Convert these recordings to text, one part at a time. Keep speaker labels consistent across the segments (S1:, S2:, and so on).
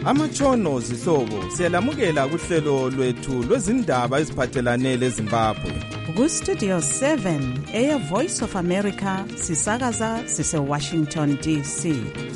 S1: Amatshono zihlobo siyalamukela kuhlelo lwethu lwezindaba eziphathelane leZimbabwe.
S2: Ku-Studio 7 Air Voice of America sisakaza sise-Washington DC.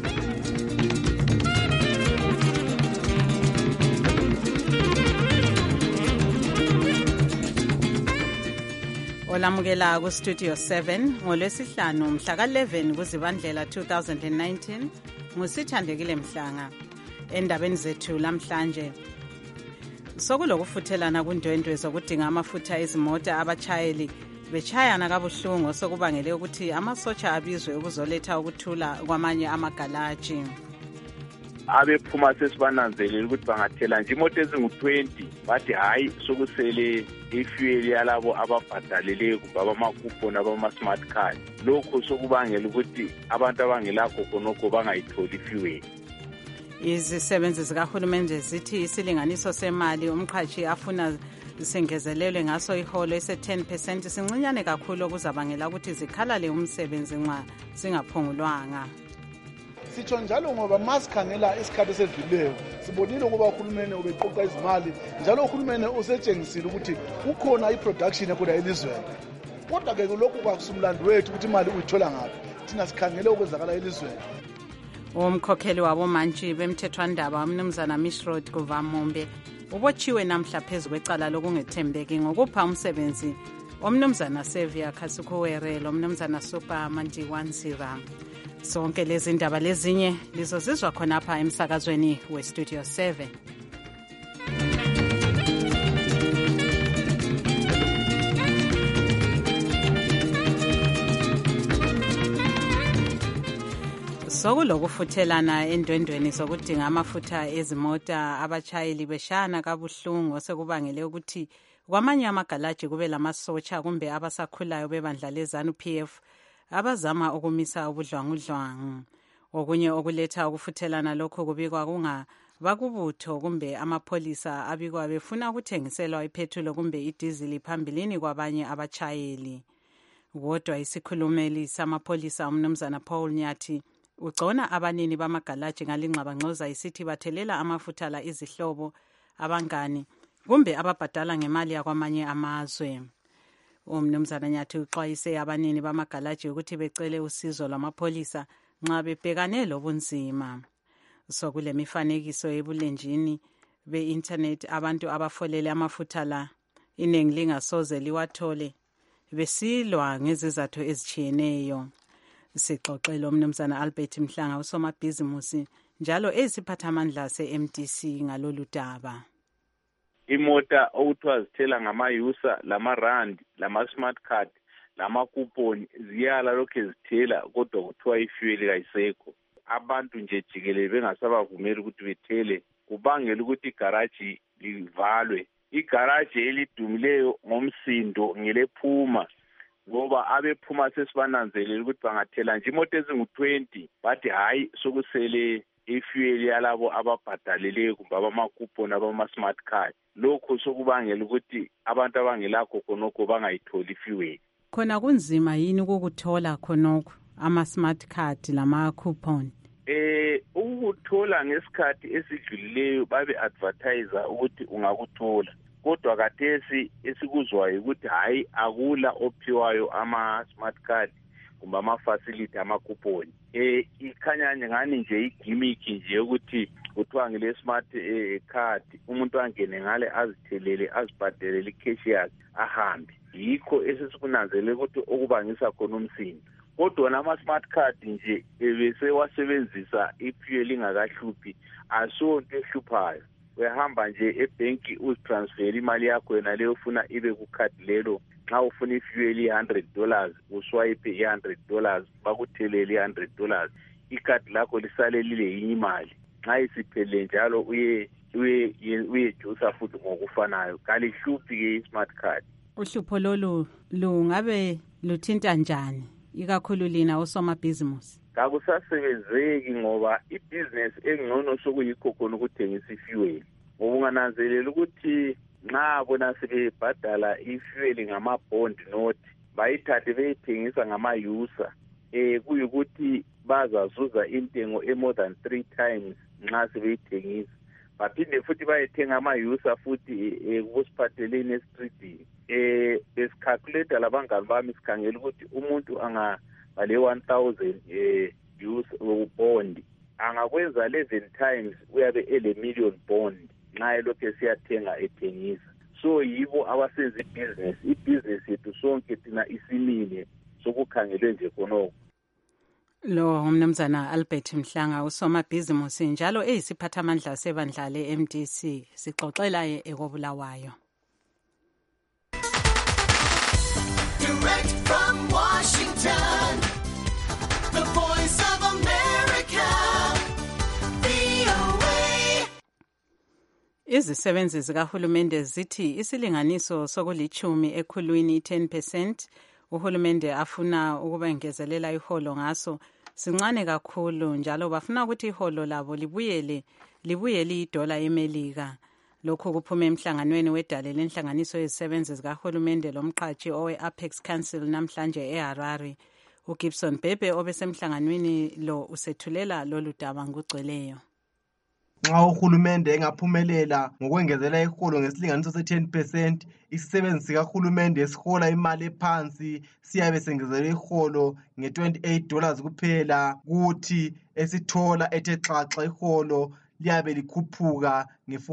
S2: Olamukela ku-Studio 7 ngolwesihlanu mhla ka-11 kuZibandlela 2019 ngusithandekile Mhlanga. Endabeni zethu lamhlanje sokulokufuthelana kundwendwe zokudinga amafutha ezimota, abachayeli bechayana kabuhlungu sokubangele ukuthi amasotsha abizwe ukuzoletha ukuthula kwamanye amagalaji.
S3: Abephuma sesibananzelela ukuthi bangathela nje imoto ezingu-20 bathi hayi sokusele ifuel yalabo ababhadaleleyo kumbe abamakuponi abama-smart card. Lokho sokubangela ukuthi abantu abangelakho khonokho bangayitholi ifuel.
S2: Izisebenzi zikahulumende zithi isilinganiso semali umqhatshi afuna sengezelelwe ngaso iholo ese-10% sincinyane kakhulu okuzabangela ukuthi zikhalale umsebenzi nxa singaphungulwanga.
S4: Sitsho njalo ngoba masikhangela isikhathi esedluleyo sibonile ukuba uhulumeni ubeqoqa izimali njalo uhulumeni usetshengisile ukuthi kukhona i-production ekhona elizweni. Kodwa-ke lokhu kwakusumlando wethu ukuthi imali uyithola ngaphi, thina sikhangele okwenzakala elizweni.
S2: Umkhokheli wabomantshi bemthethwandaba umnumzana Mishrod Kuvamombe ubotshiwe namhla phezu kwecala lokungethembeki ngokupha umsebenzi omnumzana Sevia Khasukhuwere lomnumzana Super Mandiwanzira. Sonke lezi ndaba lezinye lizozizwa khonapha emsakazweni we-Studio 7. Sokulokufuthelana endwendweni zokudinga amafutha ezimota, abachayeli beshana kabuhlungu osekubangele ukuthi kwamanye amagalaji kube lamasotsha kumbe abasakhulayo bebandla leZANU-PF abazama ukumisa ubudlwangudlwangu. Okunye okuletha ukufuthelana lokho kubikwa kungabakubutho kumbe amapholisa abikwa befuna ukuthengiselwa iphethulo kumbe idizili phambilini kwabanye abachayeli. Kodwa isikhulumeli samapholisa umnumzana Paul Nyathi ugcona abanini bamagalaji ngalingxabangxoza isithi bathelela amafutha la izihlobo, abangani kumbe ababhadala ngemali yakwamanye amazwe. Umnumzana Nyathi uxwayise abanini bamagalaji ukuthi becele usizo lwamapholisa nxa bebhekane lobunzima. Sokule mifanekiso ebulenjini be-internet abantu abafolele amafutha la iningi lingasoze liwathole besilwa ngezizathu ezitshiyeneyo. Sixoxele umnumzana Albert Mhlanga usomabhizimusi njalo eziphathamandla se-MTC ngalolu daba.
S3: Imota okuthiwa zithela ngama-user, lama-rand, lama-smart card, lamakuponi ziyala lokhu zithela kodwa kuthiwa ifuel kayisekho. Abantu nje jikelele bengasabavumeli ukuthi bethele kubangela ukuthi igaraji livalwe. Igaraji elidumileyo ngomsindo ngelephuma ngoba abephuma sesibananzelela ukuthi bangathela nje imoto ezingu-20 bathi hayi sokusele ifuel yalabo ababhadaleleyo kumbe abamakuponi abama-smart card. Lokho sokubangela ukuthi abantu abangelakho khonokho bangayitholi ifuel.
S2: Khona kunzima yini ukukuthola khonokho ama-smart card lama-coupon?
S3: Ukuthola ngesikhathi esidlulileyo babe-advertise ukuthi ungakuthola. Kodwa kathesi esikuzwayo ukuthi hayi akula ophiwayo ama-smart card kumbe ama-facility amakuponi. Ikhanya ngani nje igimmick nje ukuthi kuthiwa ngile smart card umuntu angene ngale azithelele azibhadelele icash yakhe ahambe. Yikho esesikunanzele ukuthi okubangisa khona umsindo. Kodwa nama-smart card nje ebesewasebenzisa ifuel ingakahluphi asonto ehluphayo. Uyahamba nje ebhenki uzitransfer imali yakho yena leyo ufuna ibe kukhadi lelo. Nxa ufuna ifuel $100 uswipe $100 bakuthelele $100. Ikhadi lakho lisale lile yinye imali. Nxa isiphelele njalo uyejusa futhi ngokufanayo. Kalihluphi ke i-smart card.
S2: Uhlupho lolu lungabe luthinta njani ikakhulu lina osomabhizimusi?
S3: Kakusasebenzeki ngoba ibhizinesi engcono sokuyikho khona ukuthengisa ifuel. Ngoba ungananzelela ukuthi nxa bona sebebhadala ifuel ngama-bond note bayithathe beyithengisa ngama-user, kuyikuthi bazazuza intengo e-more than 3 times nxa sebeyithengisa. baphinde futhi bayethenga ama-user futhi kusiphatheleni esitreetini. Besikhalkuleta labangani bami sikhangela ukuthi umuntu ngale 1,000 use bond angakwenza 11 times uyabe ele million bond nxa elokhu siyathenga ethengisa. So yibo abasenza ibhizinesi yethu sonke thina isimile sokukhangelwe nje khonoko.
S2: Lo umnumzana Albert Mhlanga usomabhizimusi njalo eyisiphathamandla sebandla le-MDC sixoxela ekobulawayo.
S5: Direct from Washington, the voice of America, VOA.
S2: Izisebenzi zikahulumende zithi isilinganiso sokulithumi ekhulwini 10% uhulumende afuna ukubengezelela iholo ngaso sincane kakhulu njalo bafuna ukuthi iholo labo libuye $1 eMelika. Lokhu kuphume emhlanganweni wedale lenhlanganiso yezisebenzi zikahulumende lomqhatshi owe-Apex Council namhlanje eHarare. uGibson Bebe obesemhlanganweni lo usethulela lolu daba ngugcweleyo.
S6: Nxa uhulumende engaphumelela ngokwengezela iholo ngesilinganiso se-10%, isisebenzi sikahulumende esihola imali ephansi siyabe sengezela iholo nge$28 kuphela, kuthi esithola ethe xaxa iholo liyabe likhuphuka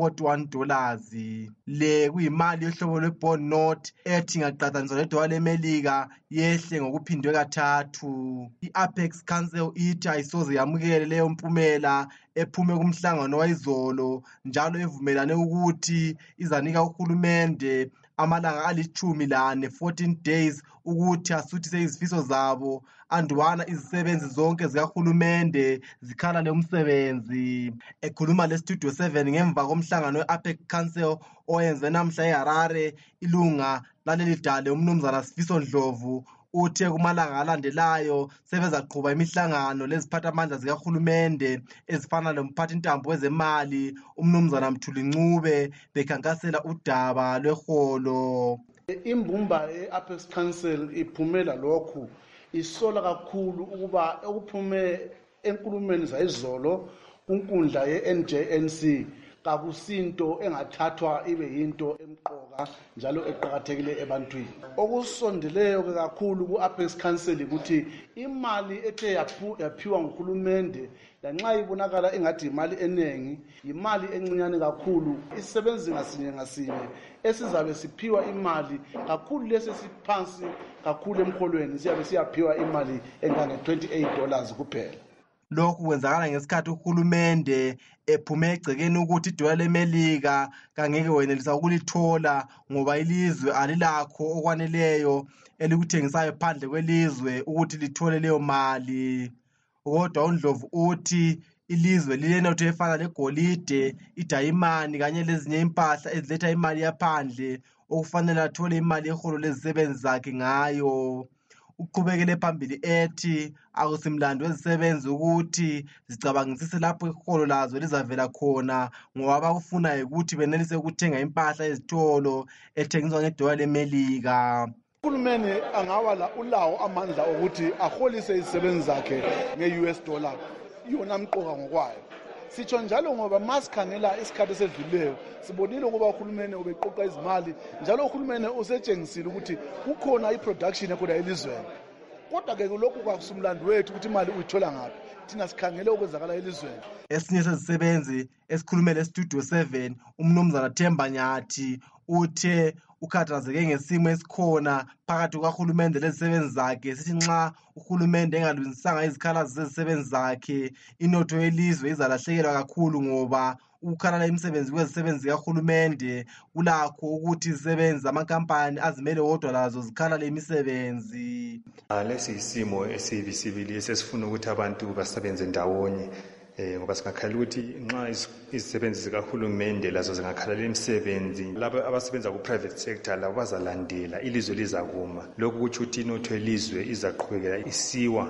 S6: nge$41. Le kuyimali yohlobo lwe-bond note ethi ngaqathaniswa $1 leMelika yehle ngokuphindwe kathathu. I-Apex Council ithi ayisoze yamukele leyo mpumela ephume kumhlangano wayizolo njalo evumelane ukuthi izanika uhulumende amalanga ali14 14 days ukuthi asuthise izifiso zabo andubana izisebenzi zonke zikahulumende zikhala umsebenzi. Ekhuluma leStudio 7 ngemva komhlangano we-Apex Council oyenze namhla eHarare, ilunga laleli dale umnumzana Sifiso Ndlovu uthe kumalanga alandelayo sebezaqhuba imihlangano leziphathamandla zikahulumende ezifana lomphathintambo wezemali umnumzana Mthuli Ncube bekhankasela udaba lweholo.
S4: Imbumba ye-Apex Council iphumela lokhu isola kakhulu ukuba okuphume enkulumeni zayizolo kunkundla ye-NJNC kakusinto engathathwa ibe yinto emqoka njalo eqhakathekile ebantwini. Okusondeleyo kakhulu ku-Apex Council ukuthi imali ethe yaphiwa nguhulumende lanxa ibonakala engathi imali enengi, imali encinyane kakhulu. Isisebenzi ngasinye esizabe siphiwa imali kakhulu lesi siphansi kakhulu emholweni siyabe siyaphiwa imali engange$28 kuphela.
S6: Lokhu kwenzakala ngesikhathi uhulumende ephume egcekeni ukuthi $1 leMelika kangeke wenelisa ukulithola ngoba ilizwe alilakho okwaneleyo elikuthengisayo phandle kwelizwe ukuthi lithole leyo mali. Kodwa uNdlovu uthi ilizwe lilenotho efana legolide, idayimani kanye lezinye impahla eziletha imali yaphandle okufanele athole imali yeholo lezisebenzi zakhe ngayo. Uqhubekele phambili ethi akusimlando wezisebenzi ukuthi zicabangisise lapho iholo lazo lizavela khona ngoba abakufunayo ukuthi benelise ukuthenga impahla ezitolo ethengiswa $1 leMelika.
S4: Uhulumeni angaba ulawo amandla ukuthi aholise izisebenzi zakhe nge-US dollar yona mqoka ngokwayo. Sitsho njalo ngoba masikhangela isikhathi esedluleyo sibonile ukuba uhulumeni ubeqoqa izimali njalo uhulumeni usetshengisile ukuthi kukhona iproduction ekhoda elizweni. Kodwa ke lokhu kwakusumlando wethu ukuthi imali uyithola ngaphi. Thina sikhangele okwenzakala elizweni.
S6: Esinye sezisebenzi esikhulumele eStudio 7 umnumzana Themba Nyathi uthe ukhathazeke ngesimo esikhona phakathi kukahulumende lezisebenzi zakhe. Sithi nxa uhulumende engalungisanga izikhalazo zezisebenzi zakhe inotho yelizwe izalahlekelwa kakhulu ngoba ukukhalala imisebenzi kwezisebenzi kahulumende kulakho ukuthi izisebenzi zamakampani azimele wodwa lazo zikhalale imisebenzi.
S7: Lesi isimo esibisibili esifuna ukuthi abantu basebenze ndawonye ngoba singakhala ukuthi nxa izisebenzi zikahulumende lazo zingakhalela imisebenzi, labo abasebenza ku-private sector labo bazalandela, ilizwe lizakuma. Lokhu kutsho ukuthi inotho yelizwe izaqhubekela isiwa.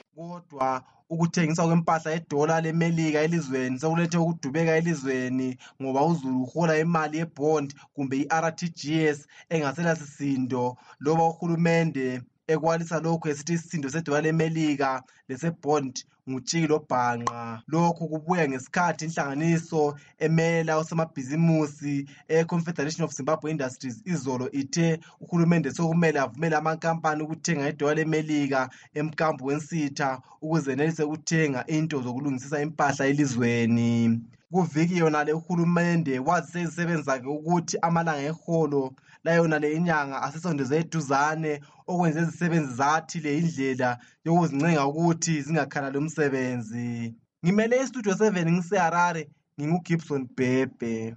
S6: Kodwa ukuthengiswa kwempahla $1 leMelika elizweni sokulethe ukudubeka elizweni ngoba uzulu uhola imali yebond kumbe i-RTGS engasela sisindo loba uhulumende ekwalisa lokhu esithi isisindo sedola lemelika lesebond ngutshikile obhanqa. Lokhu kubuya ngesikhathi inhlanganiso emela osomabhizimusi e-Confederation of Zimbabwe Industries izolo ithe uhulumende sokumele avumele amankampani ukuthenga idola lemelika emkambo wensitha ukuze enelise ukuthenga into zokulungisisa impahla elizweni. Kuviki yonale uhulumende wazise izisebenzi zakhe ukuthi amalanga eholo layonale inyanga asesondeze eduzane okwenza izisebenzi zathi le indlela yokuzincenga ukuthi zingakhalali umsebenzi. Ngimele istudio 7 ngiseHarare, nginguGibson Bhebhe.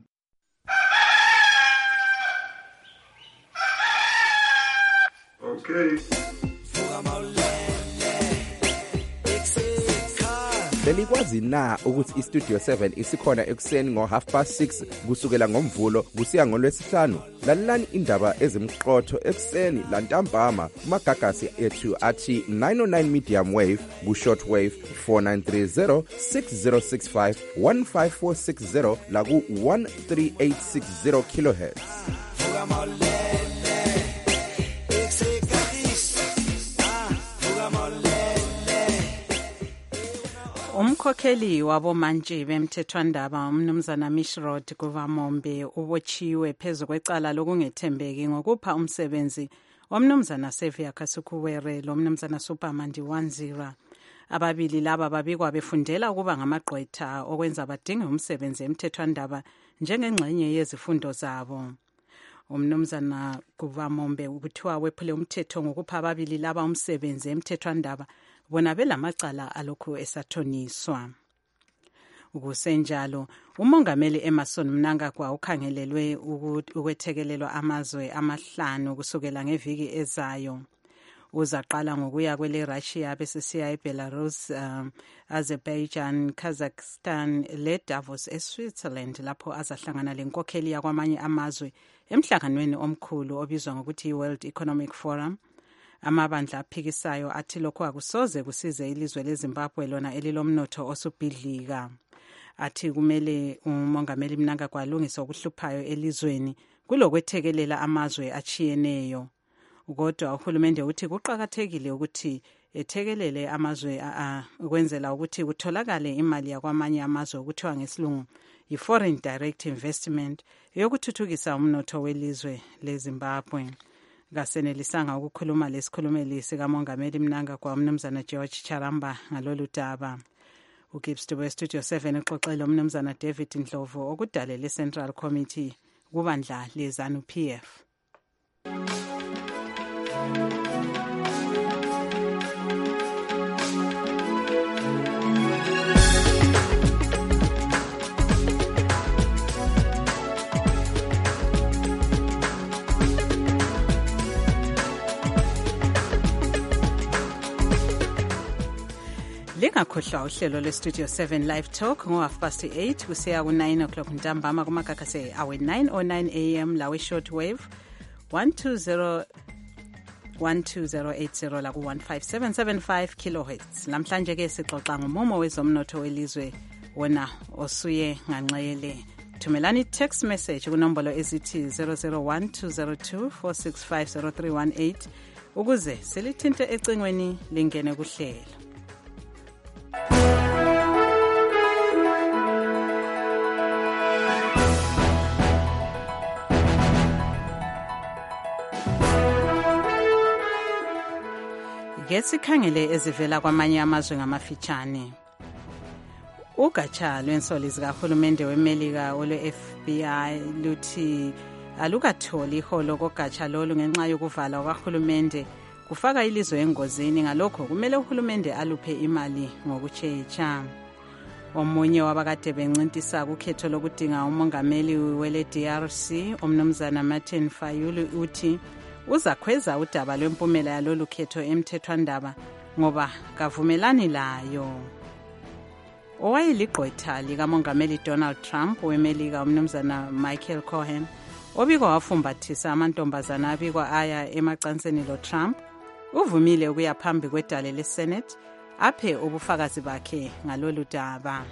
S8: Okay.
S1: Belikwazi na ukuthi iStudio 7 isikhona ekuseni ngo6:30 kusukela ngoMvulo kusiya ngoLwesihlanu? Lalelani indaba ezimqotho ekuseni lantambama kumagagasi ethu athi 909 medium wave ku-short wave 4930 6065 15460 la ku-13860 kilohertz.
S2: Umkhokheli wabomantshi bemthethwandaba umnumzana Mishrod Guvamombe ubotshiwe phezu kwecala lokungethembeki ngokupha umsebenzi womnumzana Sevia Kasukuwere lo mnumzana Supermandi Wanzira. Ababili laba babikwa befundela ukuba ngamagqwetha okwenza badinge umsebenzi emthethwandaba njengengxenye yezifundo zabo. Umnumzana Guvamombe kuthiwa wephule umthetho ngokupha ababili laba umsebenzi emthethwandaba bona belamacala alokhu esathoniswa. Ukusenjalo, umongameli Emmerson Mnangagwa ukhangelelwe ukwethekelelwa amazwe amahlanu kusukela ngeviki ezayo. Uzaqala ngokuya kwele Russia bese siya eBelarus, Azerbaijan, Kazakhstan le Davos eSwitzerland lapho azahlangana lenkokheli yakwamanye amazwe emhlanganweni omkhulu obizwa ngokuthi World Economic Forum. Amabandla aphikisayo athi lokho akusoze kusize ilizwe leZimbabwe lona elilomnotho osubhidlika. Athi kumele umongameli Mnangagwa alungise ukuhluphayo elizweni kulokwethekelela amazwe achiyeneyo. Kodwa uhulumende uthi kuqakathekile ukuthi ethekelele amazwe ukwenzela ukuthi kutholakale imali yakwamanye amazwe okuthiwa ngesilungu yi-foreign direct investment yokuthuthukisa umnotho welizwe leZimbabwe. Kasenelisanga ukukhuluma lesikhulumeli sikamongameli Mnangagwa umnumzana George Charamba ngalolu daba. UGibston weStudio 7 uxoxele umnumzana David Ndlovu okudalela iCentral Committee kubandla leZANU PF. Lingakhohlwa uhlelo lweStudio 7 Live Talk ngo8:30 kusiya ku9 o'clock ntambama kumagagasi awe 9:09 am lawe short wave 12080 la ku-15775 kilohertz. Namhlanje ke sixoxa ngomumo wezomnotho welizwe wona osuye nganxele. Thumelani text message kunombolo ezithi 0012024650318 ukuze selithinte ecingweni lingene kuhlelo. Ngesikhangele ezivela kwamanye amazwe ngamafitshane. Ugatsha lwensoli zikahulumende weMelika olwe-FBI luthi alukatholi iholo kogatsha lolu ngenxa yokuvala kwahulumende kufaka ilizwe engozini. Ngalokho kumele uhulumende aluphe imali ngokutshetsha. Omunye wabakade bencintisa kukhetho lokudinga umongameli wele DRC umnumzana Martin Fayulu uthi uzakhweza udaba lwempumela yalolu khetho emthethwandaba ngoba kavumelani layo. Owayeligqwetha likamongameli Donald Trump weMelika umnumzana Michael Cohen obikwa wafumbathisa amantombazana abikwa aya emacansini lo Trump uvumile ukuya phambi kwedale leSenate aphe ubufakazi bakhe ngalolu daba.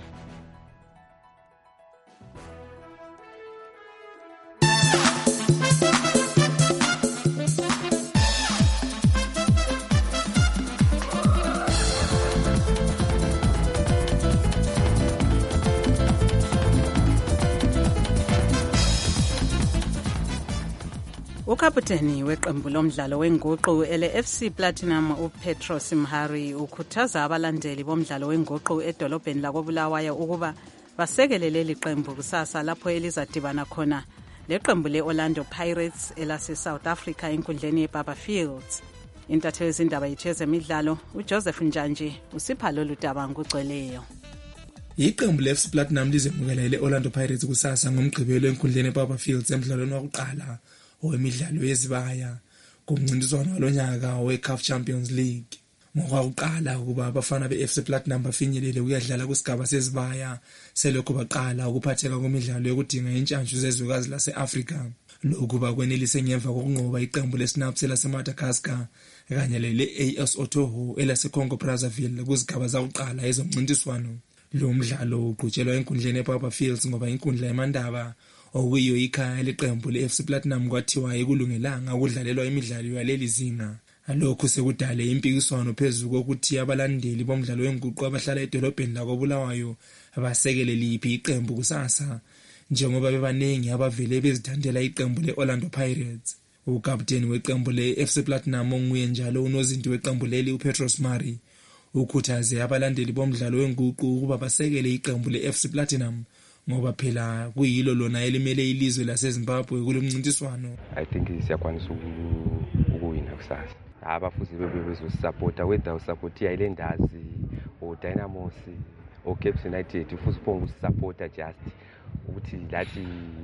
S2: Ukaputeni weqembu lomdlalo wenguqu ele-FC Platinum uPetros Mhari ukhuthaza abalandeli bomdlalo wenguqu edolobheni lakoBulawayo ukuba basekele leli qembu kusasa lapho elizadibana khona leqembu le-Orlando Pirates elase-South Africa enkundleni yeBaba Fields. Intatheli yezindaba yethu yezemidlalo uJoseph Njanji usipha lolu daba ngokugcweleyo.
S9: Iqembu le-FC Platinum lizemukela ile-Orlando Pirates kusasa ngomgqibelo enkundleni yeBaba Fields emdlalweni wokuqala owemidlalo yezibaya kumncintiswano walonyaka we-CAF Champions League. Ngokwakuqala ukuba abafana be-FC Platinum bafinyelele ukuyadlala kusigaba sezibaya selokho baqala ukuphatheka kwemidlalo yokudinga intshantshu zezwekazi lase-Afrika. Lokhu bakwenelise ngemva kokunqoba iqembu leSnaps laseMadagascar kanye le-AS Otoho elase-Congo Brazzaville kuzigaba zakuqala ezomncintiswano. Lo mdlalo uqhutshelwa enkundleni yeBaba Fields ngoba inkundla yamandaba okuyiyo ikhaya leqembu le-FC Platinum kwathiwa ekulungelanga ukudlalelwa imidlalo yaleli zinga. Lokhu sekudale impikiswano phezulu kokuthi abalandeli bomdlalo wenguqu abahlala edolobheni lakoBulawayo abasekele liphi iqembu kusasa njengoba bebaningi abavele bezithandela iqembu le-Orlando Pirates. Ukapteni weqembu le-FC Platinum onguye njalo unozinti weqembu leli uPetros Mhari ukhuthaze abalandeli bomdlalo wenguqu ukuba basekele iqembu le-FC Platinum ngoba phela kuyilo lona elimele ilizwe laseZimbabwe kulomncintiswano.
S10: I think siyakwanisa ukuwina kusasa. Abafuzi bezosupporta whether usupport iSlanders or Dynamos or Cape United futhi uphonga usupporta just ukuthi lathi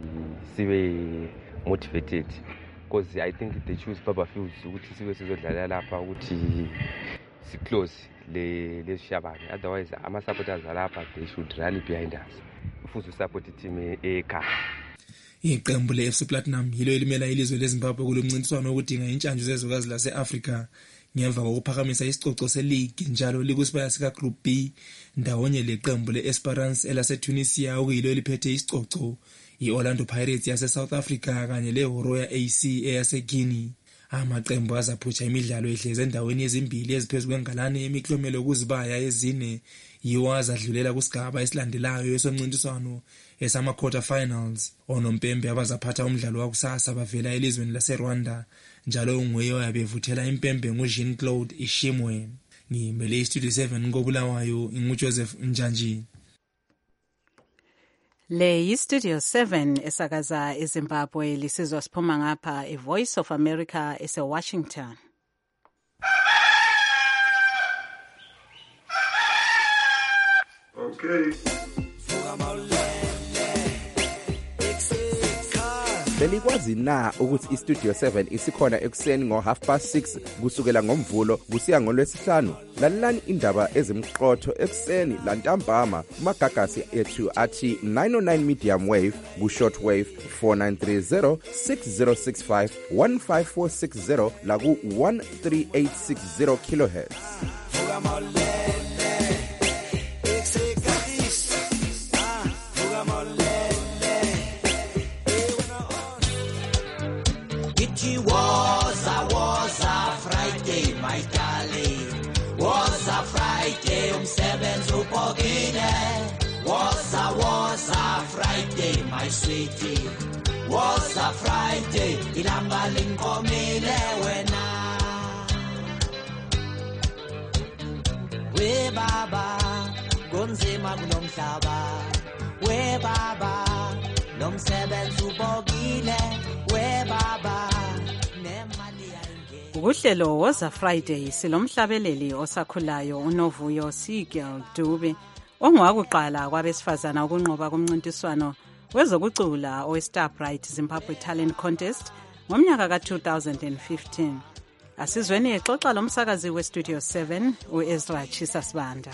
S10: sibe motivated because I think they choose Baba Fields ukuthi sibe sizodlala lapha ukuthi si close le shabane. Otherwise ama supporters lapha they should rally behind us futhi support team ekhaya.
S9: Iqembu le-FC Platinum yilo elimela ilizwe leZimbabwe kulomncintiswano wokudinga intshantshu zezwekazi lase-Afrika ngemva kokuphakamisa isicoco se-league njalo likusibaya sika-Group B ndawonye leqembu le-Esperance elase-Tunisia okuyilo eliphethe isicoco i-Orlando Pirates yase-South Africa kanye le-Horoya AC eyase-Guinea. Amaqembu azaphutsha imidlalo ehleze endaweni ezimbili eziphezu kwengalane yemiklomelo kuzibaya ezine yiwo azadlulela kusigaba esilandelayo esomncintiswano esama-quarter finals. Onompembe abazaphatha umdlalo wakusasa bavela elizweni laseRwanda njalo unguye oyabevuthela impembe nguJean Claude Ishimwe. Ngimele iStudio 7 koBulawayo nguJoseph Njanji.
S2: Le yiStudio 7 esakaza eZimbabwe lisizwa siphuma ngapha eVoice of America eseWashington.
S8: Okay.
S1: Belikwazi na ukuthi iStudio 7 isikhona ekuseni ngo6:30 kusukela ngomvulo kusiya ngolwesihlanu. Lalelani indaba ezimqotho ekuseni lantambama kumagagasi ethu athi 909 medium wave ku-short wave 4930 6065 15460 la ku-13860 kilohertz.
S5: Was a Friday, my darling. Was a Friday, umsebenzi ubhokile. Was a Friday, my sweetie. Was a Friday, ilanga linkomile wena. We baba, kunzima kulomhlaba. We baba, lomsebenzi ubhokile. We baba.
S2: Ukuhlelo woza Friday silomhlabeleli osakhulayo uNovuyo Sigel Dube ongwakuqala kwabesifazana ukunqoba kumncintiswano wezokucula oweStarbright Zimbabwe Talent Contest ngomnyaka ka-2015. Asizweni exoxa lomsakazi weStudio 7 uEzra Chisasibanda.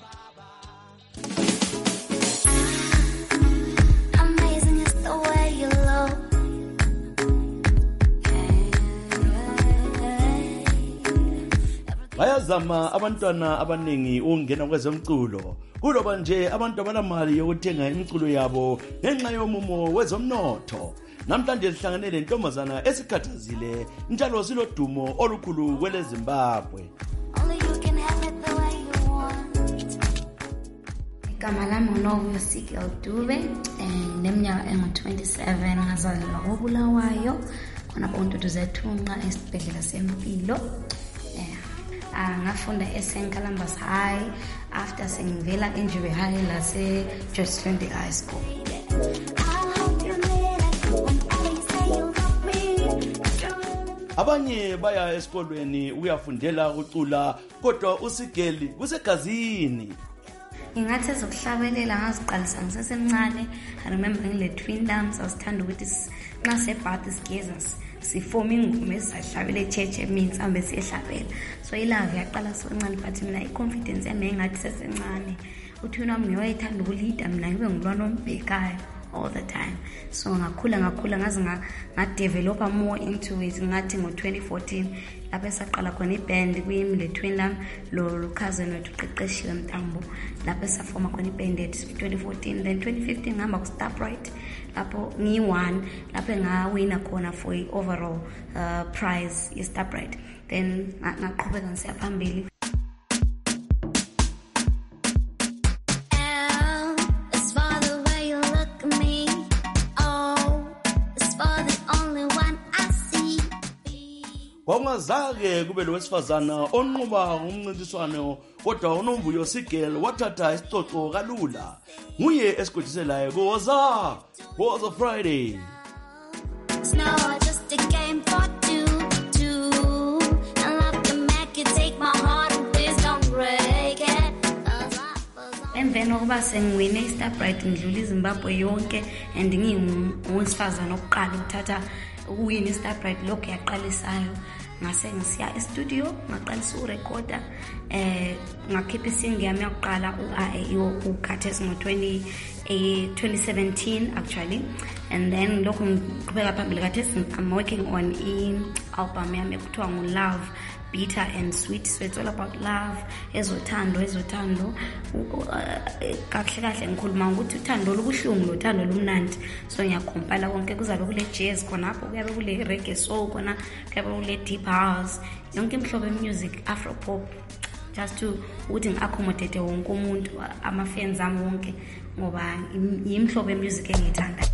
S11: Bayazama abantwana abaningi ungena kwezomculo kuloba nje abantu abanamali yokuthenga imculo yabo ngenxa yomumo wezomnotho. Namhlanje sihlangane lentombazana esikhathazile njalo silodumo olukhulu kwele Zimbabwe.
S12: Igama lami nguNovuyo Sigel Dube, neminyaka engu-27 ngazalelwa koBulawayo khona Bontoto Zethunqa esibhedlela sempilo. Ngafunda eSt Columbus High after sengivela eNjube High lase George Tlhombe High School.
S11: Abanye baya esikolweni uyafundela ukucula kodwa uSigeli kusegazini.
S12: Ngingathi ezokuhlabelela ngaziqalisa ngisesemncane. I remember ngile Twin Dams asithanda ukuthi nxa sebhathi sigeza sifoma ingoma esihlabela eChurch means ambe siyehlabela. So ilove yaqala soncane but mina iconfidence yami engathi sesencane. Uthi wami ngiyayithanda ukulida mina ngibe ngilwana ombhekayo all the time. So ngakhula ngaze ngadevelopa more into it. Ngathi ngo-2014 lapho esaqala khona iband kuyimi le Twin Dam lo cousin wethu uqeqeshile Mtambo lapho esafoma khona iband at 2014. Then 2015 ngihamba ku Starbright lapho ngi-1 lapho ngawina khona for overall prize ye Starbright. Then ngaqhubeka ngisiya phambili.
S11: Kwangazake kube lo wesifazana onqoba umncintiswano kodwa uNomvuyo Sigel wathatha isicoco kalula. Nguye esigodiselayo kuwoza Friday.
S13: It's now just a game for two. I love to make you take my heart and please don't break it.
S12: Emveni kokuba sengiwine iStarbright ngidlula iZimbabwe yonke and ngingowesifazana oqala ukuthatha uwini iStarbright lokho yaqalisayo ngase ngisiya estudio ngaqalisa urecorda ngakhipha isingle yami yokuqala uKhathesi ngo-2017 actually, and then lokho ngiqhubeka phambili Khathesi I'm working on album yami ekuthiwa nguLove Bitter and Sweet. So it's all about love, ezothando kahle ngikhuluma ukuthi uthando olubuhlungu lothando lumnandi. So ngiyakompila konke kuzabe kule jazz khona apho kuyabe kule reggae soul khona kuyabe kule deep house yonke imhlobo music afro pop, just to ukuthi ngiaccommodate wonke umuntu ama-fans ami wonke ngoba imhlobo music engiyithanda.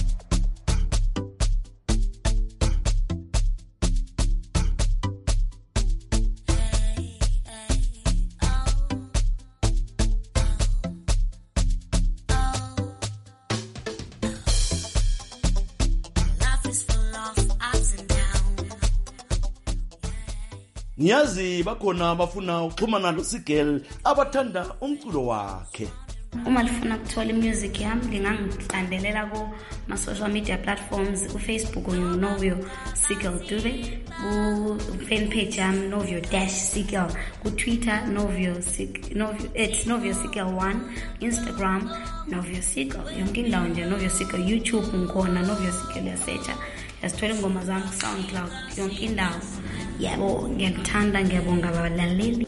S11: Ngiyazi bakhona bafuna ukuxhumana noSigel abathanda umculo wakhe.
S12: Uma lifuna ukuthola music yami lingangilandelela kuma social media platforms, uFacebook uNovio Sigel Dube, fan page yami Novio-Sigel, kuTwitter Novio Sigel 1, Instagram Novio Sigel, yonke indawo nje Novio Sigel, YouTube ngikhona Novio Sigel yasearcha, yasithola ingoma zami ku SoundCloud yonke indawo. Yabo ngiyakuthanda, ngiyabonga abalaleli.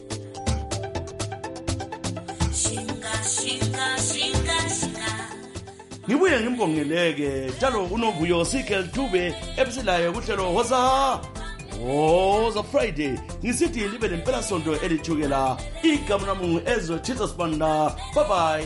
S11: Ngibuye ngimbongeleke njalo uNomvuyo Sigel Dube ebisilayo kuhlelo Woza Friday. Ngisithi libe lempela sonto elithukela igama lami ezothitha sibanda. Bye bye.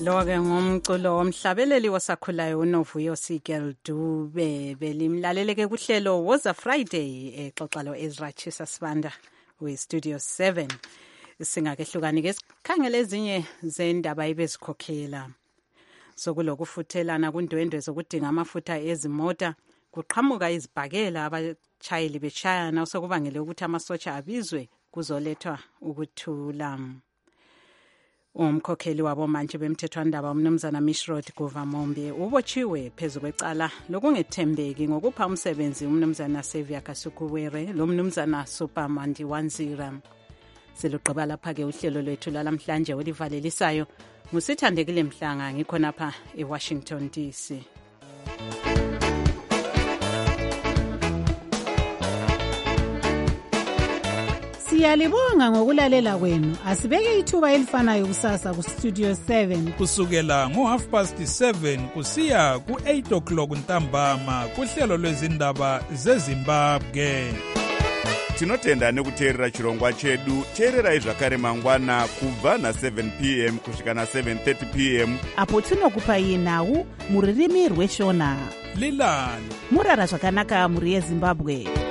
S2: Lo-ke ngumculo womhlabeleli wasakhulayo uNovuyo Sigel Dube. Belimlaleleke kuhlelo Woza Friday exoxa lo Ezra Chisa Sibanda we-Studio 7. Singakehlukani-ke sikhangele ezinye zendaba ebezikhokhela. Sokulokufuthelana kundwendwe zokudinga amafutha ezimota kuqhamuka izibhakela abashayeli beshayana osokubangele ukuthi amasotsha abizwe kuzolethwa ukuthula. Umkhokheli wabo manje bemthethwandaba umnumzana Mishrod Govamombe ubotshiwe phezu kwecala lokungethembeki ngokupha umsebenzi umnumzana Sevia Kasukuwere lo mnumzana Supermandi Wanzira. Siluqaba lapha-ke uhlelo lwethu lalamhlanje olivalelisayo ngusithandekile Mhlanga ngikhonapha eWashington DC.
S14: Siyalibonga ngokulalela kwenu. Asibeke ithuba elifanayo kusasa ku Studio 7
S15: kusukela ngo7:30 kusiya ku8 o'clock ntambama kuhlelo lwezindaba zeZimbabwe.
S16: Tinotenda nekuteerera chirongwa chedu. Teererai zvakare mangwana kubva na7 p.m. kusvika na7:30 p.m.
S14: apo tinokupai nhau muririmi rweshona.
S15: Lilani
S14: murara zvakanaka muri yeZimbabwe.